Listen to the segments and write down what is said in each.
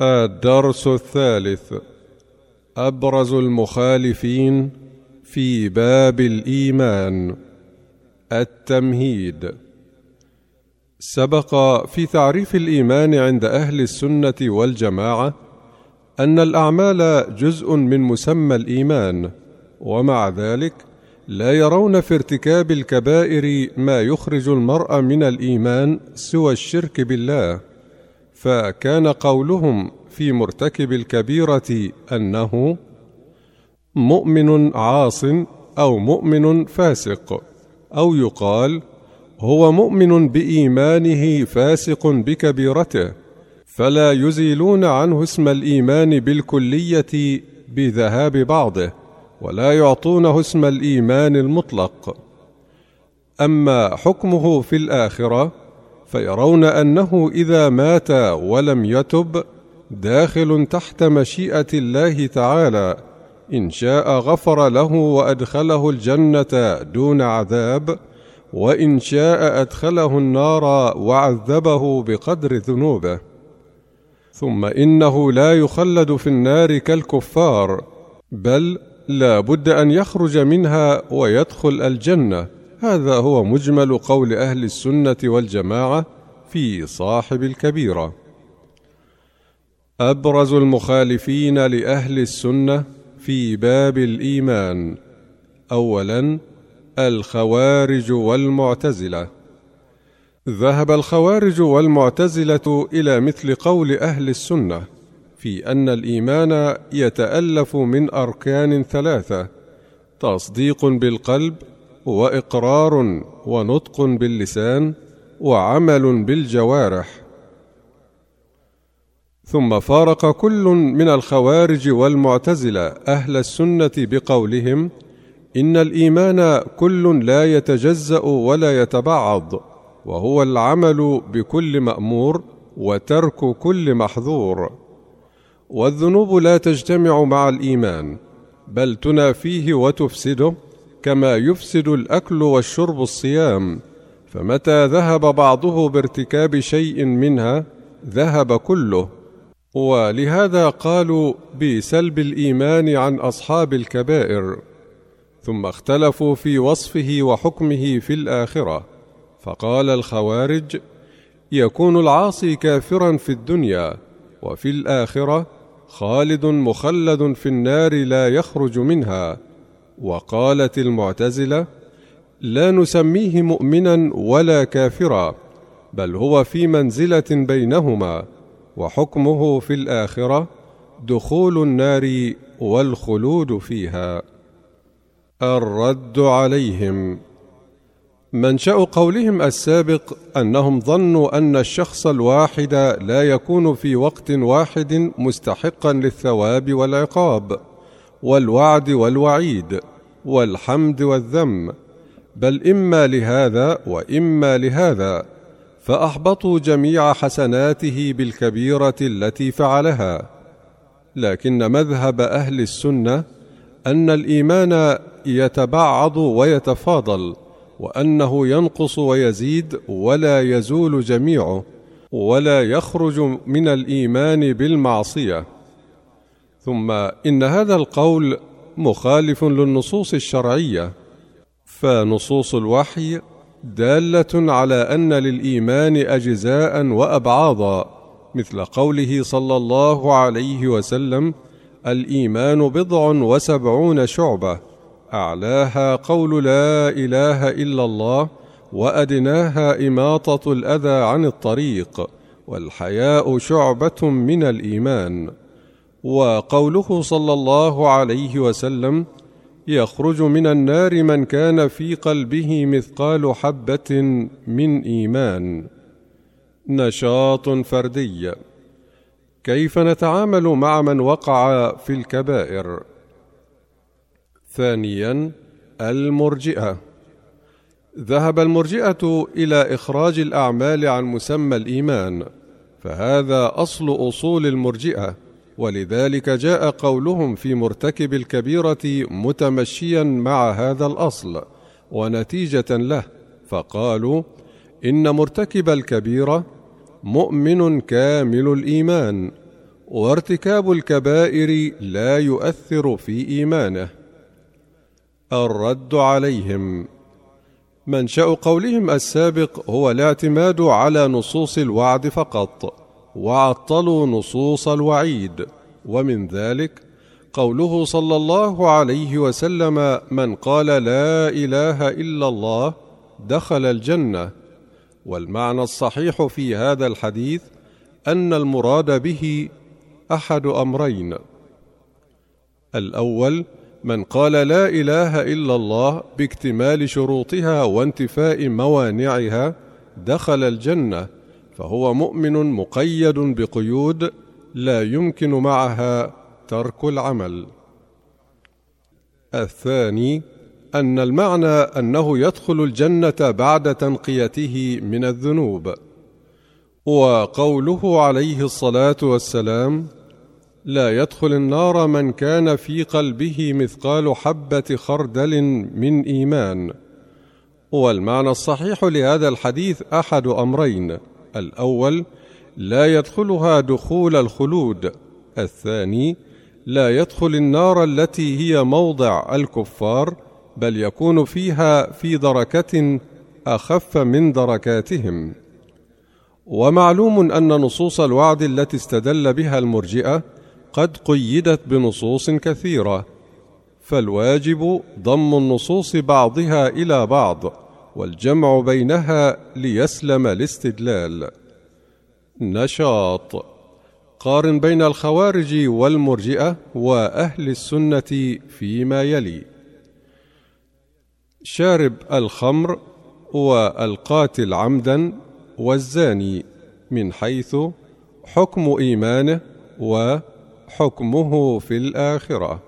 الدرس الثالث: أبرز المخالفين في باب الإيمان. التمهيد. سبق في تعريف الإيمان عند أهل السنة والجماعة أن الأعمال جزء من مسمى الإيمان، ومع ذلك لا يرون في ارتكاب الكبائر ما يخرج المرء من الإيمان سوى الشرك بالله، فكان قولهم في مرتكب الكبيرة أنه مؤمن عاص أو مؤمن فاسق، أو يقال هو مؤمن بإيمانه فاسق بكبيرته، فلا يزيلون عنه اسم الإيمان بالكلية بذهاب بعضه، ولا يعطونه اسم الإيمان المطلق. أما حكمه في الآخرة فيرون أنه إذا مات ولم يتب داخل تحت مشيئة الله تعالى، إن شاء غفر له وأدخله الجنة دون عذاب، وإن شاء أدخله النار وعذبه بقدر ذنوبه. ثم إنه لا يخلد في النار كالكفار، بل لا بد أن يخرج منها ويدخل الجنة. هذا هو مجمل قول أهل السنة والجماعة في صاحب الكبيرة. أبرز المخالفين لأهل السنة في باب الإيمان: أولاً الخوارج والمعتزلة. ذهب الخوارج والمعتزلة إلى مثل قول أهل السنة في أن الإيمان يتألف من أركان ثلاثة: تصديق بالقلب، وإقرار ونطق باللسان، وعمل بالجوارح. ثم فارق كل من الخوارج والمعتزلة أهل السنة بقولهم إن الإيمان كل لا يتجزأ ولا يتبعض، وهو العمل بكل مأمور وترك كل محظور. والذنوب لا تجتمع مع الإيمان، بل تنافيه وتفسده، كما يفسد الأكل والشرب الصيام، فمتى ذهب بعضه بارتكاب شيء منها ذهب كله. ولهذا قالوا بسلب الإيمان عن أصحاب الكبائر. ثم اختلفوا في وصفه وحكمه في الآخرة، فقال الخوارج: يكون العاصي كافرا في الدنيا، وفي الآخرة خالد مخلد في النار لا يخرج منها. وقالت المعتزلة: لا نسميه مؤمنا ولا كافرا، بل هو في منزلة بينهما، وحكمه في الآخرة دخول النار والخلود فيها. الرد عليهم: منشأ قولهم السابق أنهم ظنوا أن الشخص الواحد لا يكون في وقت واحد مستحقا للثواب والعقاب والوعد والوعيد والحمد والذم، بل إما لهذا وإما لهذا، فأحبطوا جميع حسناته بالكبيرة التي فعلها. لكن مذهب أهل السنة أن الإيمان يتبعض ويتفاضل، وأنه ينقص ويزيد ولا يزول جميعه، ولا يخرج من الإيمان بالمعصية. ثم إن هذا القول مخالف للنصوص الشرعية، فنصوص الوحي دالة على أن للإيمان أجزاء وأبعاضا، مثل قوله صلى الله عليه وسلم: الإيمان 70 شعبة، أعلاها قول لا إله إلا الله، وأدناها إماطة الأذى عن الطريق، والحياء شعبة من الإيمان. وقوله صلى الله عليه وسلم: يخرج من النار من كان في قلبه مثقال حبة من إيمان. نشاط فردي. كيف نتعامل مع من وقع في الكبائر؟ ثانيا المرجئة. ذهب المرجئة إلى إخراج الأعمال عن مسمى الإيمان، فهذا أصل أصول المرجئة، ولذلك جاء قولهم في مرتكب الكبيرة متمشيا مع هذا الأصل ونتيجة له، فقالوا إن مرتكب الكبيرة مؤمن كامل الإيمان، وارتكاب الكبائر لا يؤثر في إيمانه. الرد عليهم: منشأ قولهم السابق هو الاعتماد على نصوص الوعد فقط، وعطلوا نصوص الوعيد، ومن ذلك قوله صلى الله عليه وسلم: من قال لا إله إلا الله دخل الجنة. والمعنى الصحيح في هذا الحديث أن المراد به أحد أمرين: الأول من قال لا إله إلا الله باكتمال شروطها وانتفاء موانعها دخل الجنة، فهو مؤمن مقيد بقيود لا يمكن معها ترك العمل. الثاني أن المعنى أنه يدخل الجنة بعد تنقيته من الذنوب. وقوله عليه الصلاة والسلام: لا يدخل النار من كان في قلبه مثقال حبة خردل من إيمان. والمعنى الصحيح لهذا الحديث أحد أمرين: الأول لا يدخلها دخول الخلود، الثاني لا يدخل النار التي هي موضع الكفار، بل يكون فيها في دركة أخف من دركاتهم. ومعلوم أن نصوص الوعد التي استدل بها المرجئة قد قيدت بنصوص كثيرة، فالواجب ضم النصوص بعضها إلى بعض والجمع بينها ليسلم الاستدلال. نشاط: قارن بين الخوارج والمرجئة وأهل السنة فيما يلي: شارب الخمر والقاتل عمدا والزاني من حيث حكم إيمانه وحكمه في الآخرة.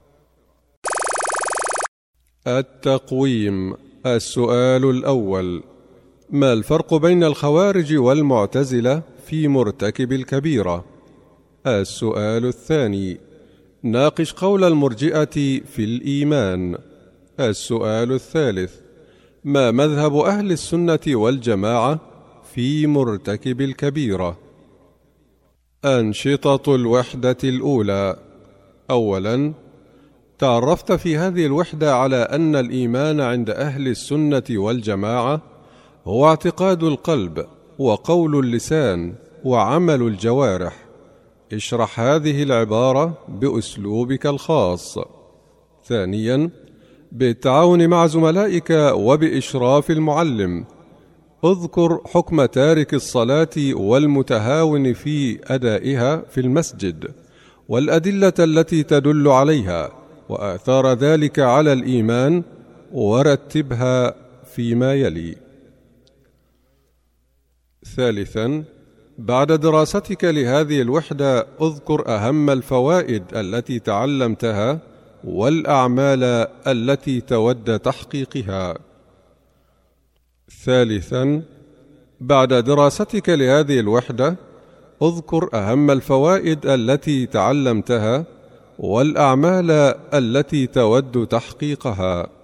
التقويم. السؤال الأول: ما الفرق بين الخوارج والمعتزلة في مرتكب الكبيرة؟ السؤال الثاني: ناقش قول المرجئة في الإيمان. السؤال الثالث: ما مذهب أهل السنة والجماعة في مرتكب الكبيرة؟ أنشطة الوحدة الأولى. أولاً، تعرفت في هذه الوحدة على أن الإيمان عند أهل السنة والجماعة هو اعتقاد القلب وقول اللسان وعمل الجوارح. اشرح هذه العبارة بأسلوبك الخاص. ثانياً، بالتعاون مع زملائك وبإشراف المعلم اذكر حكم تارك الصلاة والمتهاون في أدائها في المسجد والأدلة التي تدل عليها وآثار ذلك على الإيمان، ورتبها فيما يلي. ثالثاً، بعد دراستك لهذه الوحدة اذكر أهم الفوائد التي تعلمتها والأعمال التي تود تحقيقها. ثالثاً، بعد دراستك لهذه الوحدة اذكر أهم الفوائد التي تعلمتها والأعمال التي تود تحقيقها.